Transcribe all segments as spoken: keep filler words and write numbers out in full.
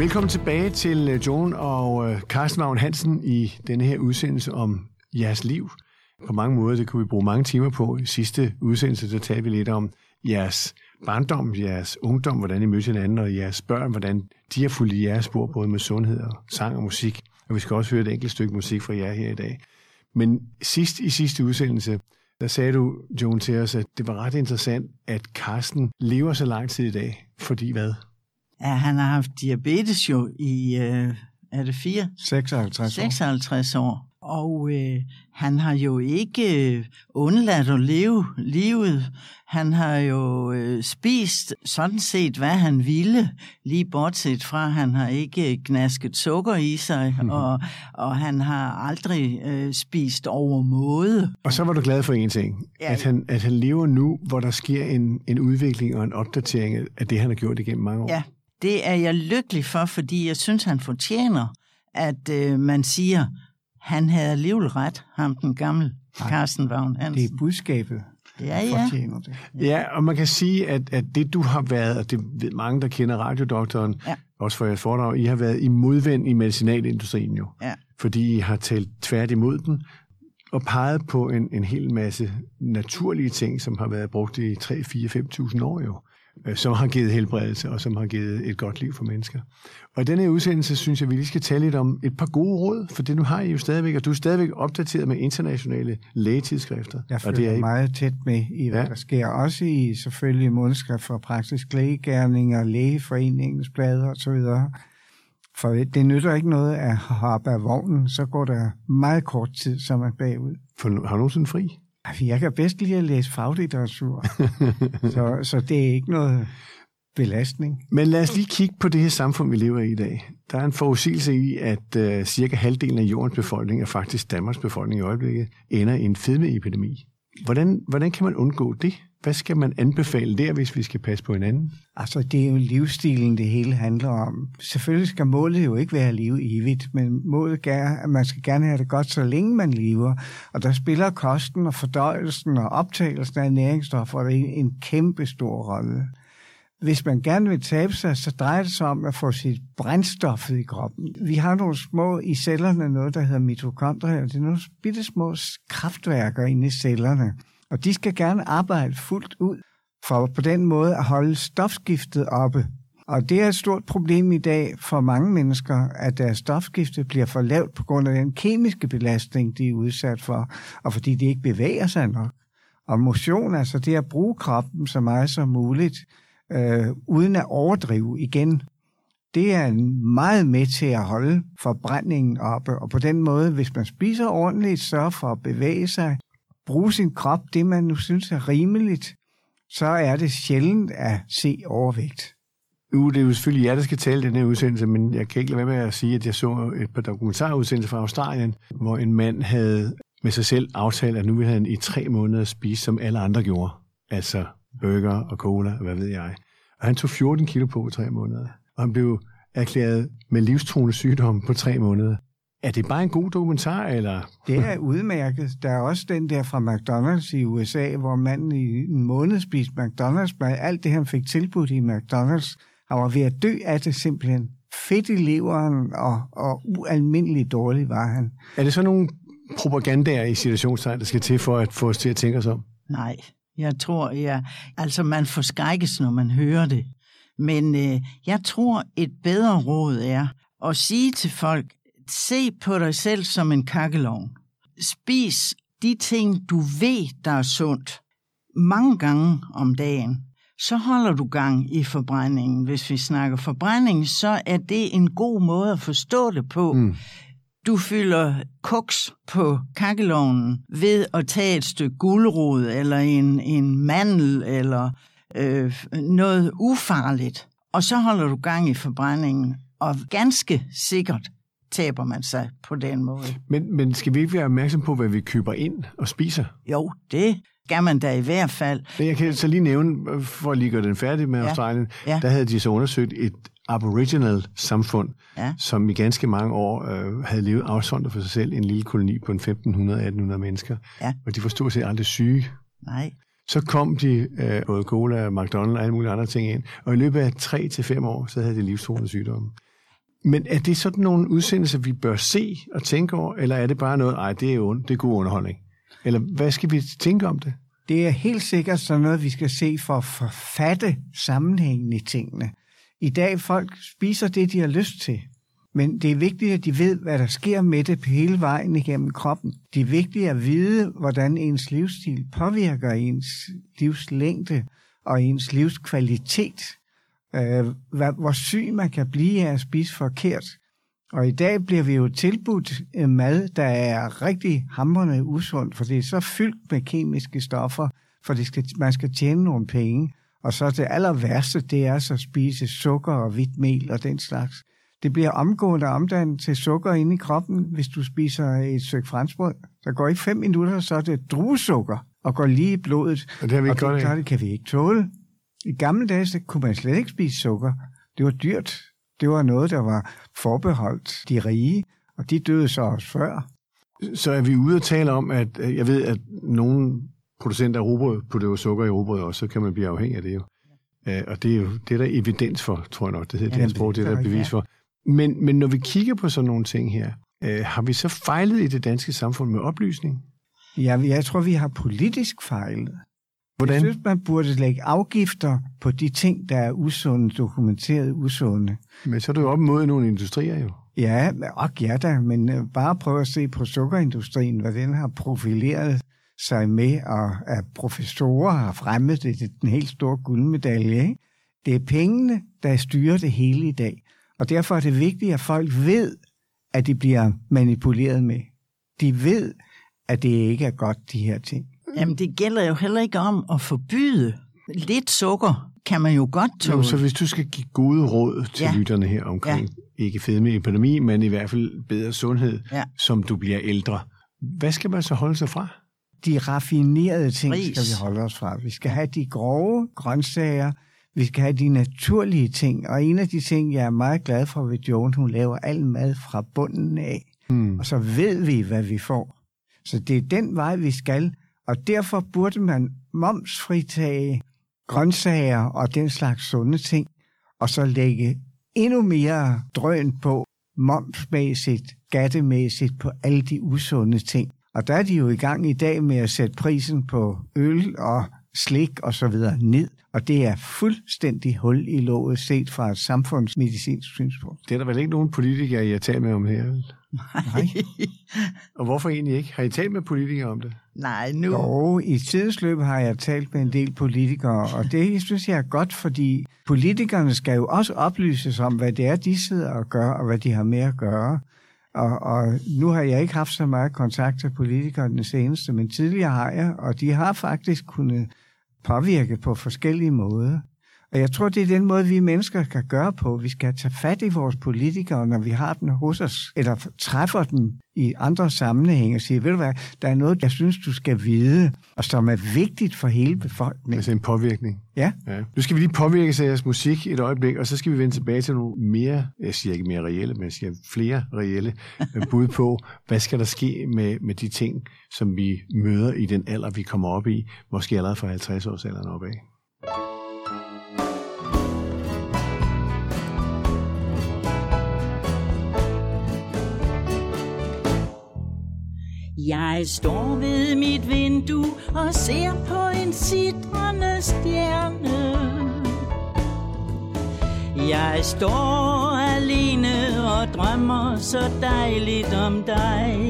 Velkommen tilbage til Joan og Carsten Vagn Hansen i denne her udsendelse om jeres liv. På mange måder, det kunne vi bruge mange timer på. I sidste udsendelse, der talte vi lidt om jeres barndom, jeres ungdom, hvordan I mødte hinanden, og jeres børn, hvordan de har fulgt i jeres spor, både med sundhed og sang og musik. Og vi skal også høre et enkelt stykke musik fra jer her i dag. Men sidst i sidste udsendelse, der sagde du, Joan, til os, at det var ret interessant, at Carsten lever så lang tid i dag. Fordi hvad? Ja, han har haft diabetes jo i, øh, er det fire? seksoghalvtreds år. seksoghalvtreds år. Og øh, han har jo ikke øh, undladt at leve livet. Han har jo øh, spist sådan set, hvad han ville, lige bortset fra, han har ikke gnasket sukker i sig, mm-hmm. og, og han har aldrig øh, spist overmåde. Og så var du glad for en ting, ja. at, han, at han lever nu, hvor der sker en, en udvikling og en opdatering af det, han har gjort igennem mange år. Ja, det er jeg lykkelig for, fordi jeg synes, han fortjener, at øh, man siger, han havde alligevel ret, ham den gamle Carsten Vagn Hansen. Det er budskabet, ja, ja. fortjener det. Ja, og man kan sige, at, at det du har været, og det ved mange, der kender radiodoktoren, ja. også for jeres foredrag, I har været i modvind i medicinalindustrien jo. Ja. Fordi I har talt tvært imod den, og peget på en, en hel masse naturlige ting, som har været brugt i tre, fire, fem tusind år jo, som har givet helbredelse, og som har givet et godt liv for mennesker. Og i denne her udsendelse, synes jeg, vi lige skal tale lidt om et par gode råd, for det nu har I jo stadigvæk, og du er stadigvæk opdateret med internationale lægetidsskrifter. Jeg følger og det er I... meget tæt med i, hvad ja. der sker. Også i selvfølgelig målskrift for praktisk lægegerninger, lægeforeningens blader osv. For det nytter ikke noget at hoppe af vognen, så går der meget kort tid, så man bagud. For, har du nogensinde fri? Jeg kan bedst lide at læse faglitteratur, så, så det er ikke noget belastning. Men lad os lige kigge på det her samfund, vi lever i i dag. Der er en forudsigelse i, at uh, cirka halvdelen af jordens befolkning, og faktisk Danmarks befolkning i øjeblikket, ender i en fedmeepidemi. Hvordan, hvordan kan man undgå det? Hvad skal man anbefale der, hvis vi skal passe på hinanden? Altså, det er jo livsstilen, det hele handler om. Selvfølgelig skal målet jo ikke være at leve evigt, men målet er, at man skal gerne have det godt, så længe man lever. Og der spiller kosten og fordøjelsen og optagelsen af næringsstoffer en kæmpe stor rolle. Hvis man gerne vil tabe sig, så drejer det sig om at få sit brændstof i kroppen. Vi har nogle små i cellerne, noget der hedder mitokondrier. Det er nogle bitte små kraftværker inde i cellerne. Og de skal gerne arbejde fuldt ud, for på den måde at holde stofskiftet oppe. Og det er et stort problem i dag for mange mennesker, at deres stofskifte bliver for lavt på grund af den kemiske belastning, de er udsat for, og fordi de ikke bevæger sig nok. Og motion, altså det at bruge kroppen så meget som muligt, øh, uden at overdrive igen, det er meget med til at holde forbrændingen oppe. Og på den måde, hvis man spiser ordentligt, sørger for at bevæge sig, bruge sin krop, det man nu synes er rimeligt, så er det sjældent at se overvægt. Nu, det er jo selvfølgelig jer, der skal tale den her udsendelse, men jeg kan ikke lade være med at sige, at jeg så et par dokumentarudsendelser fra Australien, hvor en mand havde med sig selv aftalt, at nu ville han i tre måneder spise, som alle andre gjorde. Altså burger og cola, hvad ved jeg. Og han tog fjorten kilo på i tre måneder, og han blev erklæret med livstruende sygdom på tre måneder. Er det bare en god dokumentar, eller? Det er udmærket. Der er også den der fra McDonald's i U S A, hvor manden i en måned spiste McDonald's med alt det, han fik tilbudt i McDonald's. Han var ved at dø af det simpelthen. Fedt i leveren, og, og ualmindeligt dårlig var han. Er det så nogle propagandaer i situationstegn, der skal til for at få os til at tænke os om? Nej, jeg tror, ja. Altså man forskrækkes, når man hører det. Men øh, jeg tror, et bedre råd er at sige til folk, se på dig selv som en kakkelovn. Spis de ting, du ved, der er sundt, mange gange om dagen. Så holder du gang i forbrændingen. Hvis vi snakker forbrænding, så er det en god måde at forstå det på. Mm. Du fylder koks på kakkelovnen ved at tage et stykke gulerod, eller en, en mandel, eller øh, noget ufarligt. Og så holder du gang i forbrændingen, og ganske sikkert taber man sig på den måde. Men, men skal vi ikke være opmærksom på, hvad vi køber ind og spiser? Jo, det skal man da i hvert fald. Men jeg kan så lige nævne, for at lige gøre den færdig med ja. Australien, ja. Der havde de så undersøgt et aboriginal samfund, ja. Som i ganske mange år øh, havde levet afsondret for sig selv i en lille koloni på en femten hundrede til atten hundrede mennesker. Ja. Og de var stort set aldrig syge. Nej. Så kom de, øh, både cola, McDonald's og alle mulige andre ting ind, og i løbet af tre til fem år, så havde de livstruende sygdomme. Men er det sådan nogle udsendelser, vi bør se og tænke over, eller er det bare noget, ej, det er jo det er god underholdning? Eller hvad skal vi tænke om det? Det er helt sikkert sådan noget, vi skal se for at forfatte sammenhængen i tingene. I dag folk spiser det, de har lyst til. Men det er vigtigt, at de ved, hvad der sker med det hele vejen igennem kroppen. Det er vigtigt at vide, hvordan ens livsstil påvirker ens livslængde og ens livskvalitet. Hvor syg man kan blive af at spise forkert. Og i dag bliver vi jo tilbudt mad, der er rigtig hamrende usundt, for det er så fyldt med kemiske stoffer, for det skal, man skal tjene nogle penge. Og så det aller værste, det er så at spise sukker og hvidt mel og den slags. Det bliver omgående omdannet til sukker inde i kroppen, hvis du spiser et stykke franskbrød. Der går ikke fem minutter, så er det druesukker og går lige i blodet. Og det, har vi ikke og det, godt det kan vi ikke tåle. I gamle dage så kunne man slet ikke spise sukker. Det var dyrt. Det var noget, der var forbeholdt de rige, og de døde så også før. Så er vi ude og tale om, at jeg ved, at nogle producenter af rugbrød putter jo sukker i rugbrød, og så kan man blive afhængig af det jo. Og det er jo det, der er evidens for, tror jeg nok, det hedder ja, det her sprog, det der er bevis for. Men, men når vi kigger på sådan nogle ting her, øh, har vi så fejlet i det danske samfund med oplysning? Ja, jeg tror, vi har politisk fejlet. Hvordan? Jeg synes, man burde lægge afgifter på de ting, der er usunde, dokumenteret usunde. Men så er du jo op imod nogle industrier jo. Ja, og ja da, men bare prøv at se på sukkerindustrien, hvad den har profileret sig med, og at professorer har fremmet det til den helt store guldmedalje. Ikke? Det er pengene, der styrer det hele i dag. Og derfor er det vigtigt, at folk ved, at de bliver manipuleret med. De ved, at det ikke er godt, de her ting. Jamen, det gælder jo heller ikke om at forbyde. Lidt sukker kan man jo godt tåle. Nå, så hvis du skal give gode råd til ja. lytterne her omkring, ja. ikke fedmeepidemi, men i hvert fald bedre sundhed, ja. som du bliver ældre, hvad skal man så holde sig fra? De raffinerede ting Ris. skal vi holde os fra. Vi skal have de grove grøntsager, vi skal have de naturlige ting, og en af de ting, jeg er meget glad for ved Joan, hun laver al mad fra bunden af, hmm. og så ved vi, hvad vi får. Så det er den vej, vi skal, og derfor burde man momsfritage grøntsager og den slags sunde ting, og så lægge endnu mere drøn på momsmæssigt, skattemæssigt på alle de usunde ting. Og der er de jo i gang i dag med at sætte prisen på øl og slik og så videre ned, og det er fuldstændig hul i låget set fra et samfundsmedicinsk synspunkt. Det er der vel ikke nogen politikere, I har talt med om her? Nej. Og hvorfor egentlig ikke? Har I talt med politikere om det? Nej, nu... Jo, i tidens løb har jeg talt med en del politikere, og det synes jeg er godt, fordi politikerne skal jo også oplyses om, hvad det er, de sidder og gør, og hvad de har med at gøre. Og, og nu har jeg ikke haft så meget kontakt til politikere den seneste, men tidligere har jeg, og de har faktisk kunnet påvirke på forskellige måder. Og jeg tror, det er den måde, vi mennesker kan gøre på. Vi skal tage fat i vores politikere, når vi har dem hos os, eller træffer dem i andre sammenhænge og sige, ved du hvad, der er noget, jeg synes, du skal vide, og som er vigtigt for hele befolkningen. Altså en påvirkning. Ja. ja. Nu skal vi lige påvirke sig jeres musik et øjeblik, og så skal vi vende tilbage til nogle mere, jeg siger ikke mere reelle, men jeg siger flere reelle bud på, hvad skal der ske med, med de ting, som vi møder i den alder, vi kommer op i, måske allerede fra halvtreds års alderen opad. Jeg står ved mit vindue og ser på en sitrende stjerne. Jeg står alene og drømmer så dejligt om dig.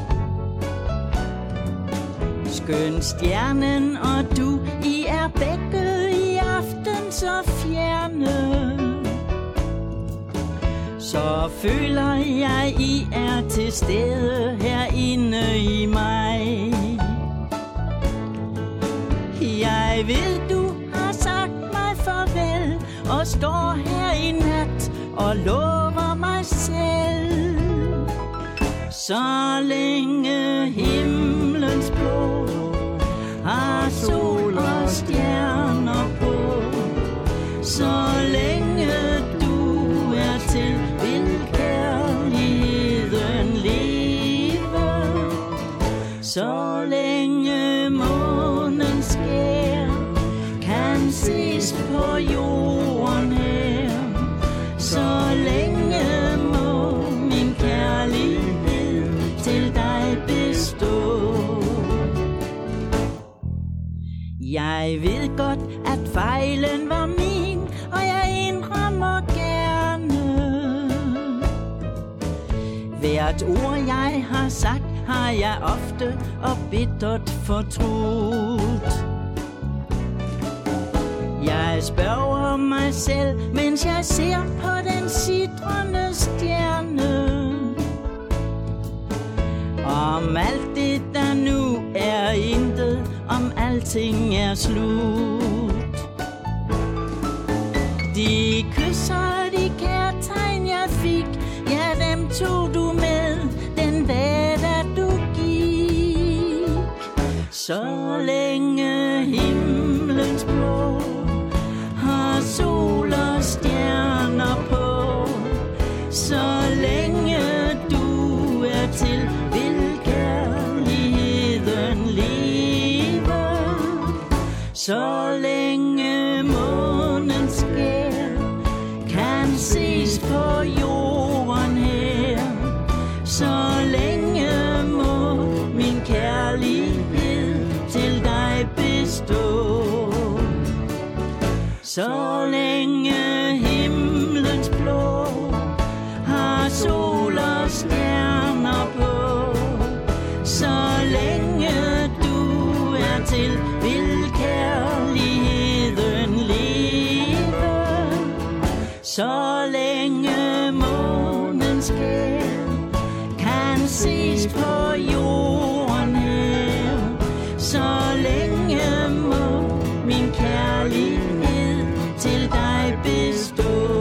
Skøn stjernen og du, I er begge i aften så fjerne. Så føler jeg, I er til stede herinde i mig. Jeg ved, du har sagt mig farvel, og står her i nat og lover mig selv. Så længe himlens blå har sol og stjerner på, så længe du er til, vil kærligheden leve. Så længe månen skær kan ses på jorden her, så længe Jeg ved godt, at fejlen var min, og jeg indrømmer gerne. Hvert ord jeg har sagt, har jeg ofte og bittert fortrudt. Jeg spørger mig selv, mens jeg ser på den sidrende stjerne, om alt det der nu er intet, om alting er slut. De kysser, de kærtegn jeg fik, ja dem tog du med den dag da du gik. Så længe himlens blå har sol og stjerner på, så længe du er til, vil kærligheden leve. Så længe månen skær kan ses på jorden her, så længe må min kærlighed til dig bestå. Så længe himlens blå har sol og stjerner på, så længe du er til, vil kærligheden leve. Så længe månen skær kan ses på jorden her, så længe må min kærlighed til dig bestå.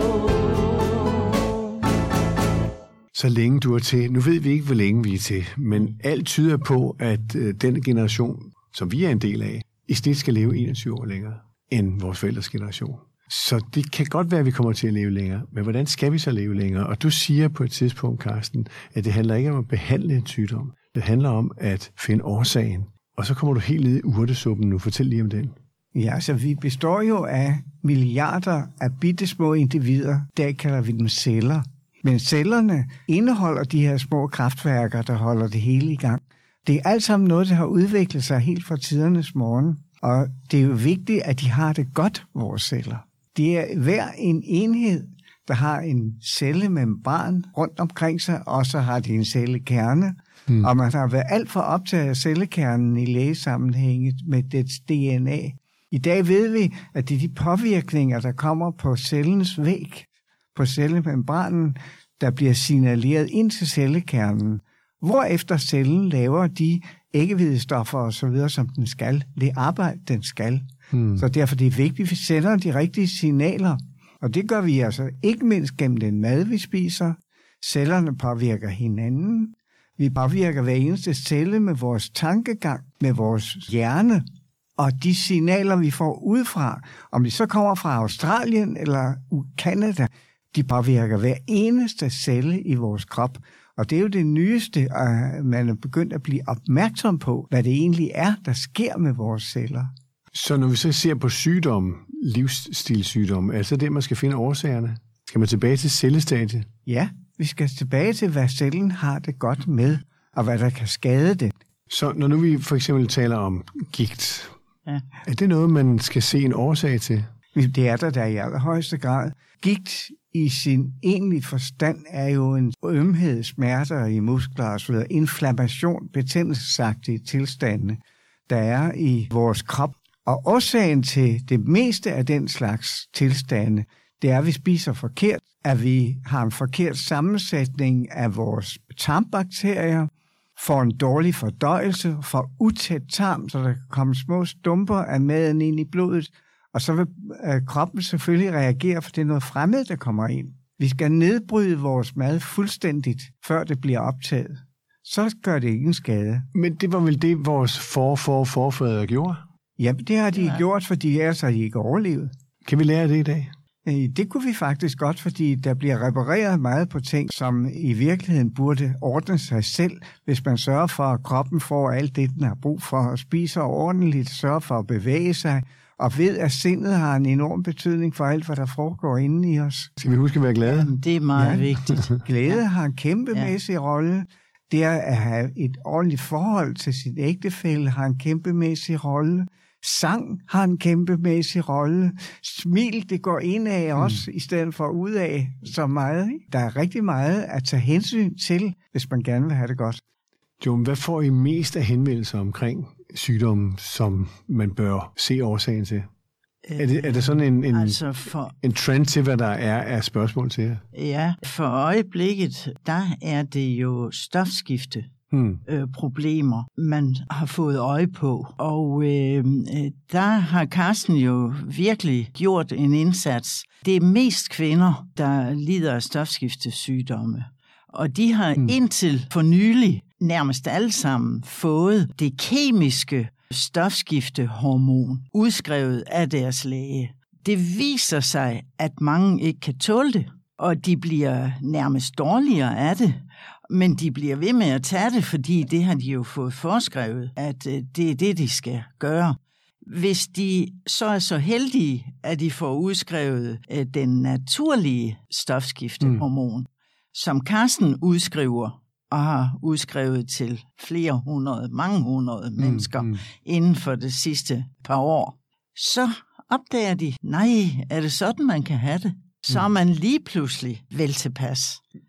Så længe du er til. Nu ved vi ikke, hvor længe vi er til, men alt tyder på, at øh, den generation, som vi er en del af, i snit skal leve enogtyve år længere end vores forældres generation. Så det kan godt være, at vi kommer til at leve længere, men hvordan skal vi så leve længere? Og du siger på et tidspunkt, Carsten, at det handler ikke om at behandle en sygdom. Det handler om at finde årsagen. Og så kommer du helt ned i urtesuppen nu. Fortæl lige om den. Ja, så vi består jo af milliarder af bittesmå individer. Der kalder vi dem celler. Men cellerne indeholder de her små kraftværker, der holder det hele i gang. Det er alt sammen noget, der har udviklet sig helt fra tidernes morgen. Og det er jo vigtigt, at de har det godt, vores celler. Det er hver en enhed, der har en cellemembran rundt omkring sig, og så har de en cellekerne. Hmm. Og man har været alt for optaget af cellekernen i lægesammenhænget med dets D N A. I dag ved vi, at det er de påvirkninger, der kommer på cellens væg, på cellemembranen, der bliver signaleret ind til cellekernen, hvorefter cellen laver de æggehvidestoffer og så videre, som den skal. Det arbejde, den skal. Hmm. Så derfor det er vigtigt, at vi sender de rigtige signaler. Og det gør vi altså ikke mindst gennem den mad, vi spiser. Cellerne påvirker hinanden. Vi påvirker hver eneste celle med vores tankegang, med vores hjerne. Og de signaler, vi får udefra, om de så kommer fra Australien eller Canada, de påvirker hver eneste celle i vores krop. Og det er jo det nyeste, at man er begyndt at blive opmærksom på, hvad det egentlig er, der sker med vores celler. Så når vi så ser på sygdomme, livsstilssygdomme, altså det, man skal finde årsagerne, skal man tilbage til cellestadiet? Ja, vi skal tilbage til, hvad cellen har det godt med, og hvad der kan skade det. Så når nu vi for eksempel taler om gigt, ja. Er det noget, man skal se en årsag til? Det er der, der i allerhøjeste grad. Gigt i sin egentlige forstand er jo en ømhed, smerter i muskler og så videre, inflammation, betændelsesagtige tilstande, der er i vores krop. Og årsagen til det meste af den slags tilstande, det er, at vi spiser forkert, at vi har en forkert sammensætning af vores tarmbakterier, får en dårlig fordøjelse, får utæt tarm, så der kan komme små stumper af maden ind i blodet, og så vil øh, kroppen selvfølgelig reagere, for det er noget fremmed, der kommer ind. Vi skal nedbryde vores mad fuldstændigt, før det bliver optaget. Så gør det ingen skade. Men det var vel det, vores for, for, forfædre gjorde? Ja, det har de ja. gjort, fordi ellers har de ikke overlevet. Kan vi lære det i dag? Det kunne vi faktisk godt, fordi der bliver repareret meget på ting, som i virkeligheden burde ordne sig selv, hvis man sørger for, at kroppen får alt det, den har brug for, og spiser ordentligt, sørger for at bevæge sig, og ved, at sindet har en enorm betydning for alt, hvad der foregår inde i os. Skal vi huske at være glade? Jamen, det er meget ja. vigtigt. Glæde har en kæmpemæssig ja. rolle. Det at have et ordentligt forhold til sin ægtefælle har en kæmpemæssig rolle. Sang har en kæmpemæssig rolle. Smil, det går ind af os, mm. i stedet for ud af så meget. Der er rigtig meget at tage hensyn til, hvis man gerne vil have det godt. Jon, hvad får I mest af henvendelser omkring sygdommen, som man bør se årsagen til? Øh, er, det, er det sådan en, en, altså for, en trend til, hvad der er af spørgsmål til jer? Ja, for øjeblikket, der er det jo stofskifte. Hmm. Øh, problemer, man har fået øje på. Og øh, der har Carsten jo virkelig gjort en indsats. Det er mest kvinder, der lider af stofskiftesygdomme. Og de har hmm. indtil for nylig nærmest alle sammen fået det kemiske stofskiftehormon udskrevet af deres læge. Det viser sig, at mange ikke kan tåle det, og de bliver nærmest dårligere af det. Men de bliver ved med at tage det, fordi det har de jo fået forskrevet, at det er det, de skal gøre. Hvis de så er så heldige, at de får udskrevet den naturlige stofskiftehormon, mm. som Carsten udskriver og har udskrevet til flere hundrede, mange hundrede mm, mennesker mm. inden for det sidste par år, så opdager de, nej, er det sådan, man kan have det? Så er man lige pludselig vel tilpas.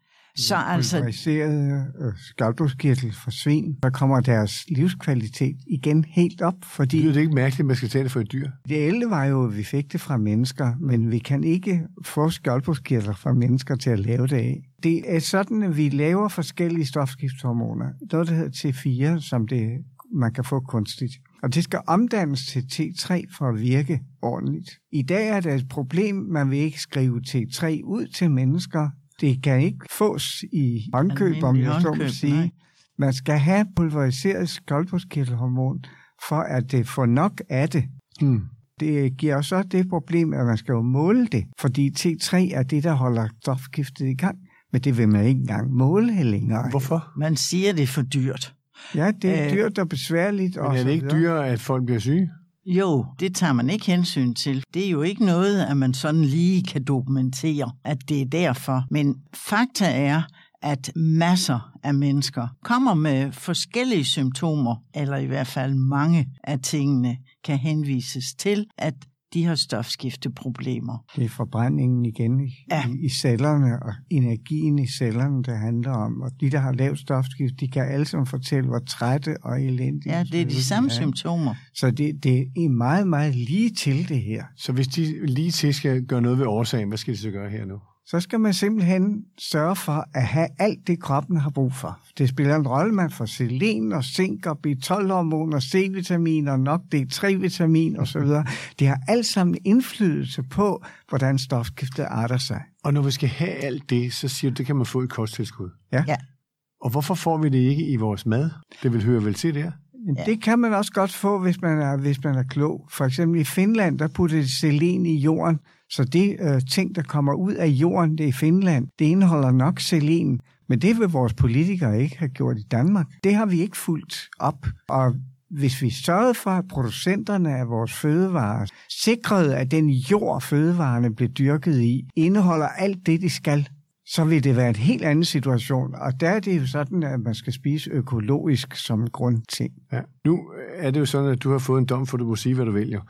Så altså... Pulveriserede skjoldbruskkirtel for svin, der kommer deres livskvalitet igen helt op, fordi... Det er ikke mærkeligt, at man skal tage det for et dyr. Det ældre var jo, at vi fik det fra mennesker, men vi kan ikke få skjoldbruskkirtler fra mennesker til at lave det af. Det er sådan, at vi laver forskellige stofskiftehormoner. Noget, der hedder T fire, som det, man kan få kunstigt. Og det skal omdannes til T tre for at virke ordentligt. I dag er det et problem, man vil ikke skrive T tre ud til mennesker. Det kan ikke fås i håndkøb, om jeg så må sige. Nej. Man skal have pulveriseret skjoldbruskkirtelhormon, for at det får nok af det. Hmm. Det giver så det problem, at man skal jo måle det, fordi T tre er det, der holder stofskiftet i gang. Men det vil man ikke engang måle længere. Hvorfor? Man siger, det er for dyrt. Ja, det er dyrt og besværligt. Men er det ikke dyrere, at folk bliver syge? Jo, det tager man ikke hensyn til. Det er jo ikke noget, at man sådan lige kan dokumentere, at det er derfor. Men fakta er, at masser af mennesker kommer med forskellige symptomer, eller i hvert fald mange af tingene kan henvises til, at de har stofskifteproblemer. Det er forbrændingen igen i, ja. i, i cellerne, og energien i cellerne, det handler om. Og de, der har lavt stofskift, de kan alle sammen fortælle, hvor trætte og elendige. Ja, det er de samme er. symptomer. Så det, det er meget, meget lige til det her. Så hvis de lige til skal gøre noget ved årsagen, hvad skal de så gøre her nu? Så skal man simpelthen sørge for at have alt det, kroppen har brug for. Det spiller en rolle, man får selen og zink og B tolv-hormoner, C-vitamin nok D tre-vitamin osv. Det har alt sammen indflydelse på, hvordan stofskiftet arter sig. Og når vi skal have alt det, så siger du, det kan man få i kosttilskud. Ja. ja. Og hvorfor får vi det ikke i vores mad? Det vil høre vel til der. Ja. Det kan man også godt få, hvis man er, hvis man er klog. For eksempel i Finland, der putter de selen i jorden. Så det øh, ting, der kommer ud af jorden, det er i Finland, det indeholder nok selen. Men det vil vores politikere ikke have gjort i Danmark. Det har vi ikke fulgt op. Og hvis vi sørgede for, at producenterne af vores fødevarer sikrede, at den jord, fødevarerne blev dyrket i, indeholder alt det, de skal, så vil det være en helt anden situation. Og der er det jo sådan, at man skal spise økologisk som en grundting. Ja. Nu er det jo sådan, at du har fået en dom, for du må sige, hvad du vil jo.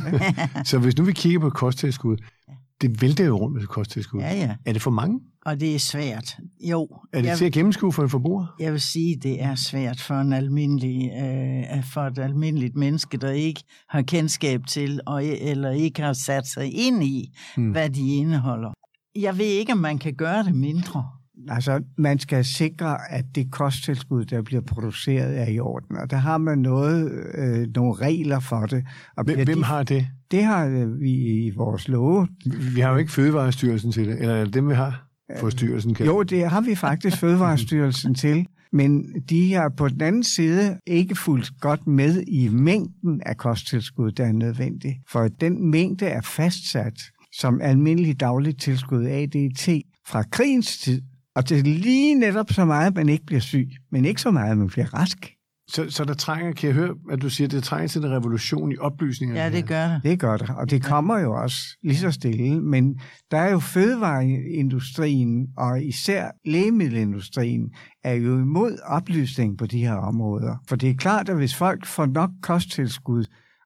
Så hvis nu vi kigger på kosttilskud, det vælter jo rundt med kosttilskud. Ja, ja. Er det for mange? Og det er svært. Jo. Er det jeg, til at gennemskue for en forbruger? Jeg vil sige, det er svært for en almindelig, øh, for et almindeligt menneske, der ikke har kendskab til, og, eller ikke har sat sig ind i, hmm. hvad de indeholder. Jeg ved ikke, om man kan gøre det mindre. Altså, man skal sikre, at det kosttilskud, der bliver produceret, er i orden. Og der har man noget, øh, nogle regler for det. Og Hvem de, har det? Det har vi i vores love. Vi har jo ikke Fødevarestyrelsen til det. Eller er det dem, vi har for styrelsen? Kan jo, det har vi faktisk Fødevarestyrelsen til. Men de har på den anden side ikke fulgt godt med i mængden af kosttilskud, der er nødvendig. For den mængde er fastsat som almindelig dagligt tilskud A D T fra krigens tid. Og det er lige netop så meget, at man ikke bliver syg, men ikke så meget, at man bliver rask. Så, så der trænger, kan jeg høre, at du siger, at det trænger til en revolution i oplysningen? Ja, det gør det. Det gør det, og det kommer jo også lige så stille. Men der er jo fødevareindustrien, og især lægemiddelindustrien, er jo imod oplysning på de her områder. For det er klart, at hvis folk får nok kosttilskud,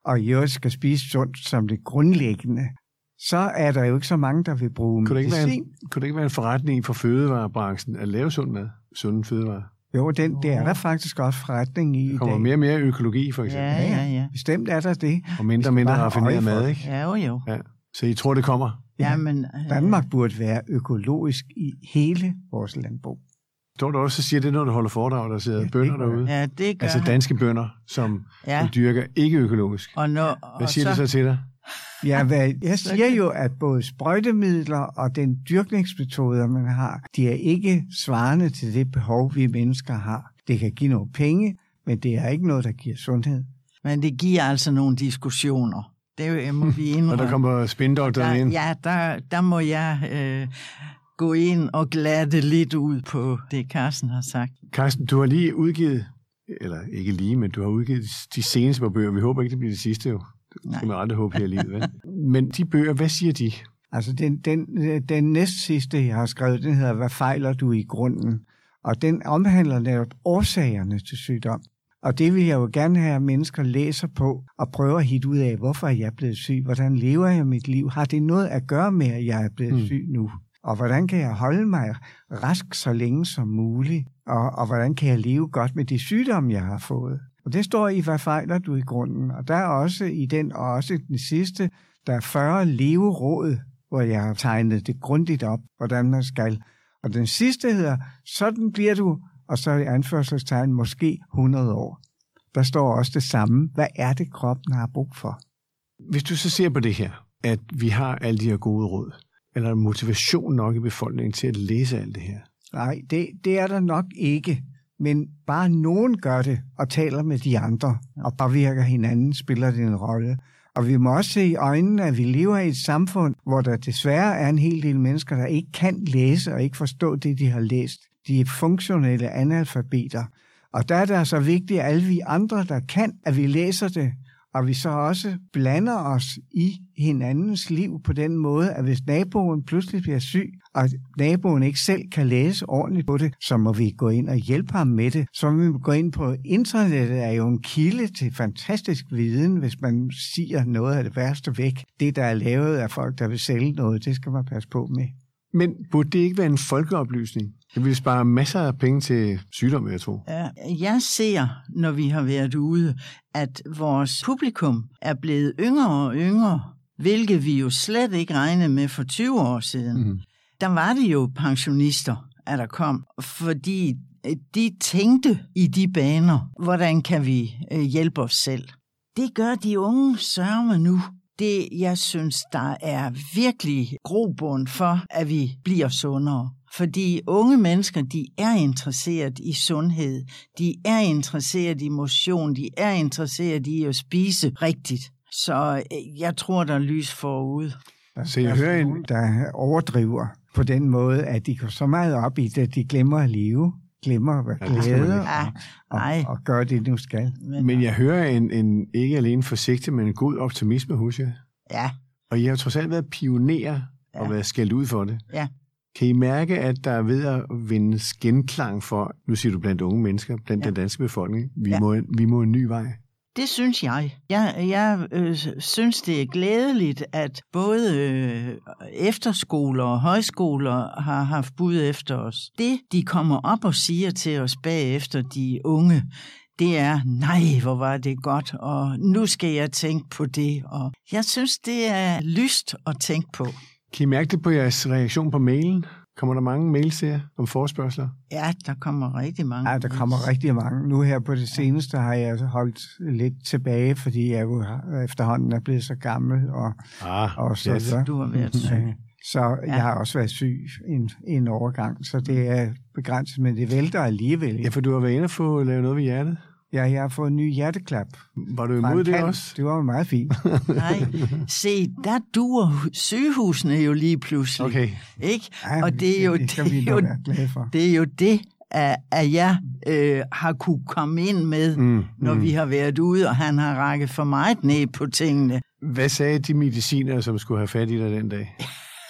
og i øvrigt skal spise sundt som det grundlæggende, så er der jo ikke så mange, der vil bruge kunne det ikke medicin. Være en, kunne det ikke være en forretning for fødevarebranchen at lave sund mad, sunde fødevarer? Jo, den, det er der faktisk også forretning i i dag. Der kommer mere og mere økologi, for eksempel. Ja, ja, ja. Bestemt er der det. Og mindre og mindre raffineret mad, ikke? Ja, jo, jo. Ja. Så I tror, det kommer? Ja, men, Danmark burde være økologisk i hele vores landbrug. Står du også og siger det, når du holder foredrag, der sidder Ja, bønder det gør derude? ja, det gør Altså danske bønder, som ja. dyrker ikke økologisk. Og når, Hvad siger og så... det så til dig? Ja, hvad, jeg siger jo, at både sprøjtemidler og den dyrkningsmetoder, man har, de er ikke svarende til det behov, vi mennesker har. Det kan give nogle penge, men det er ikke noget, der giver sundhed. Men det giver altså nogle diskussioner. Det må vi indrømme. Og der kommer spindoktoren ind. Ja, der, der må jeg øh, gå ind og glatte lidt ud på det, Carsten har sagt. Carsten, du har lige udgivet, eller ikke lige, men du har udgivet de seneste par bøger. Vi håber ikke, det bliver det sidste jo. Det skal man aldrig håbe her i livet, vel? Men de bøger, hvad siger de? Altså, den, den, den næst sidste, jeg har skrevet, den hedder, Hvad fejler du i grunden? Og den omhandler netop årsagerne til sygdom. Og det vil jeg jo gerne have, at mennesker læser på og prøver at hitte ud af, hvorfor er jeg blevet syg? Hvordan lever jeg mit liv? Har det noget at gøre med, at jeg er blevet mm. syg nu? Og hvordan kan jeg holde mig rask så længe som muligt? Og, og hvordan kan jeg leve godt med de sygdomme, jeg har fået? Og det står i, hvad fejler du i grunden? Og der er også i den, og også i den sidste, der er fyrre leveråd, hvor jeg har tegnet det grundigt op, hvordan man skal. Og den sidste hedder, sådan bliver du, og så i anførselstegn, måske hundrede år. Der står også det samme. Hvad er det, kroppen har brug for? Hvis du så ser på det her, at vi har alle de her gode råd, eller er der motivation nok i befolkningen til at læse alt det her? Nej, det, det er der nok ikke. Men bare nogen gør det og taler med de andre og påvirker hinanden, spiller det en rolle. Og vi må også se i øjnene, at vi lever i et samfund, hvor der desværre er en hel del mennesker, der ikke kan læse og ikke forstå det, de har læst. De er funktionelle analfabeter. Og der er det så vigtigt, at alle vi andre, der kan, at vi læser det, og vi så også blander os i hinandens liv på den måde, at hvis naboen pludselig bliver syg, og naboen ikke selv kan læse ordentligt på det, så må vi gå ind og hjælpe ham med det. Så må vi gå ind på internettet, er jo en kilde til fantastisk viden, hvis man siger noget af det værste væk. Det, der er lavet af folk, der vil sælge noget, det skal man passe på med. Men burde det ikke være en folkeoplysning? Det vil spare masser af penge til sygdom, jeg tror. Jeg ser, når vi har været ude, at vores publikum er blevet yngre og yngre, hvilket vi jo slet ikke regnede med for tyve år siden. Mm. Der var det jo pensionister, at der kom, fordi de tænkte i de baner, hvordan kan vi hjælpe os selv. Det gør de unge sørme nu. Det, jeg synes, der er virkelig grobund for, at vi bliver sundere. Fordi unge mennesker, de er interesseret i sundhed, de er interesseret i motion, de er interesseret i at spise rigtigt. Så jeg tror, der er lys forud. Så jeg hører en, der overdriver på den måde, at de går så meget op i det, at de glemmer at leve, glemmer at være glæde ja, og, og, og gøre det, de nu skal. Men, Men jeg hører en, en ikke alene forsigtig, men en god optimisme hos jer. Ja. Og I har trods alt været pionerer og ja. været skældt ud for det. Ja. Kan I mærke, at der er ved at vinde genklang for, nu siger du blandt unge mennesker, blandt ja. den danske befolkning, vi, ja. må, vi må en ny vej? Det synes jeg. Jeg, jeg øh, synes, det er glædeligt, at både øh, efterskoler og højskoler har haft bud efter os. Det, de kommer op og siger til os bagefter, de unge, det er, nej, hvor var det godt, og nu skal jeg tænke på det. Og jeg synes, det er lyst at tænke på. Kan I mærke det på jeres reaktion på mailen? Kommer der mange mails her om forespørgsler? Ja, der kommer rigtig mange. Ja, der kommer rigtig mange. Nu her på det seneste har jeg holdt lidt tilbage, fordi jeg jo efterhånden er blevet så gammel. Og, ah, og så, det er, du har været syg. Så ja. Jeg har også været syg en, en overgang, så det er begrænset, men det vælter alligevel. Ja, for du har været inde og få lavet noget ved hjertet? Ja, jeg har fået en ny hjerteklap. Var du imod det også? Det var meget fint. Nej, se, der duer sygehusene jo lige pludselig. Okay. Ikke? Ja, og det er jo det, det, det, jo, det, er jo det at, at jeg øh, har kunne komme ind med, mm, når mm. vi har været ude, og han har rakket for meget ned på tingene. Hvad sagde de mediciner, som skulle have fat i dig den dag?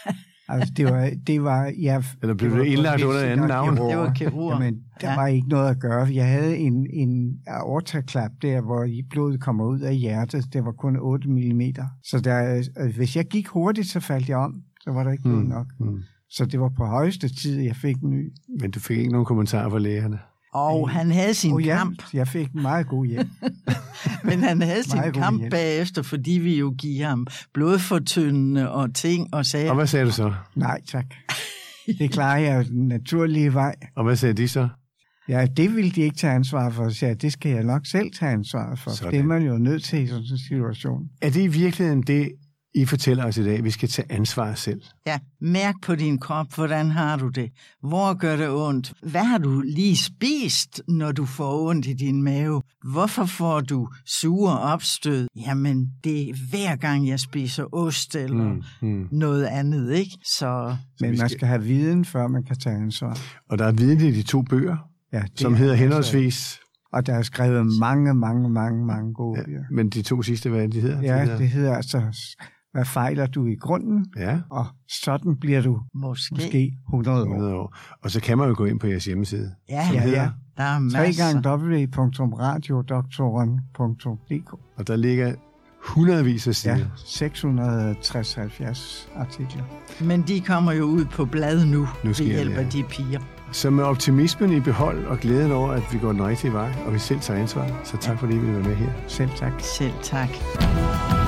Altså, det var... Det var ja, Eller blev det du var indlagt under anden navn? Det var kirurg. Jamen, der Ja. var ikke noget at gøre. Jeg havde en, en aortaklap der, hvor blodet kommer ud af hjertet. Det var kun otte millimeter. Så der, hvis jeg gik hurtigt, så faldt jeg om. Så var der ikke blod Mm, nok. mm. Så det var på højeste tid, jeg fik en ny. Men du fik ikke nogen kommentarer fra lægerne? Og han havde sin Oh, ja, kamp, jeg fik en meget god hjælp. men han havde sin Meget god kamp hjælp. bagefter, fordi vi jo giver ham blodfortyndende og ting og sager. Og hvad sagde du så? Nej, tak. Det klarer jeg jo den naturlige vej. Og hvad sagde de så? Ja, det ville de ikke tage ansvar for. Så ja, det skal jeg nok selv tage ansvar for. Sådan. Det er man jo nødt til i sådan en situation. Er det i virkeligheden det, I fortæller os i dag? Vi skal tage ansvar selv. Ja, mærk på din krop, hvordan har du det? Hvor gør det ondt? Hvad har du lige spist, når du får ondt i din mave? Hvorfor får du sure opstød? Jamen, det er hver gang, jeg spiser ost eller Mm, mm. noget andet, ikke? Så Men vi man skal- skal have viden, før man kan tage ansvar. Og der er viden i de to bøger, Ja, det som er hedder altså- henholdsvis... Og der er skrevet mange, mange, mange, mange gode Ja, bøger. men de to sidste, hvad er det, de hedder? Ja, De hedder- det hedder altså, hvad fejler du i grunden? Ja, Og sådan bliver du måske. måske hundrede år. hundrede år. Og så kan man jo gå ind på jeres hjemmeside. Ja, som ja, hedder- ja. Der er tre masser. gange w punktum radiodoktoren punktum d k. Og der ligger hundredvis af sider. Ja, seks hundrede og tres til halvfjerds artikler. Men de kommer jo ud på blad nu, Nu ved sker hjælp det, af ja. de piger. Så med optimismen i behold og glæden over, at vi går den rigtige vej, og vi selv tager ansvar, så tak fordi I ville være med her. Selv tak. Selv tak.